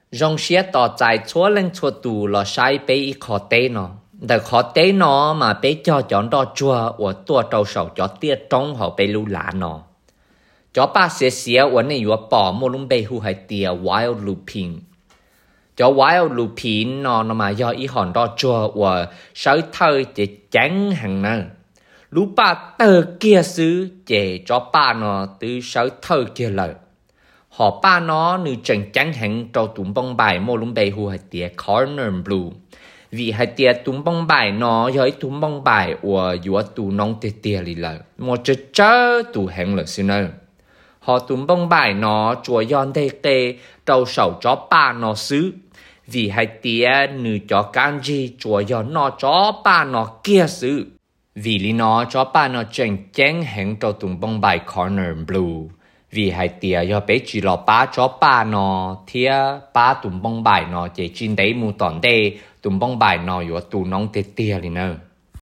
rong xía tỏ chạy chúa lên chúa tù là sai bế ý khó tế nó. Đời khó tế nó mà bế cho chọn đo chua ở tua trâu sầu cho tiết trong họ bế lưu lạ nó. Cho ba xế ở này vừa bỏ mô lung bế hù hay tìa wild lupin. Cho wild lupin nó mà do ý hòn đo chua ở sới thơi chế chán hàng nơ. Lũ ba tờ kia xứ chế cho ba nó từ sới thơi kia lời. Họ ba nó nữ trần chán hàng cho tùm bông bài mô lung bế hù hay tìa corner blue. Vì hai tia tùm bông bài nó với tùm bông bài của dùa tù nông tê tia lì lờ. Một chớ tù hẹn lờ xin ơ. Họ tùm bông bài nó chùa yon tê tê trâu sầu chó ba nó xứ. Vì hai tia nữ chó kanji chùa yon nó chó ba nó kia xứ. Vì lý nó chó ba nó chân chén hẹn trâu tùm bông bài corner blue. Vì hai tia do bé chỉ lọ ba chó ba nó thia ba tùm bông bài nó chế chín đấy mù tòn đê tùm bông bài nó yếu tù nông tê tia lì nơ.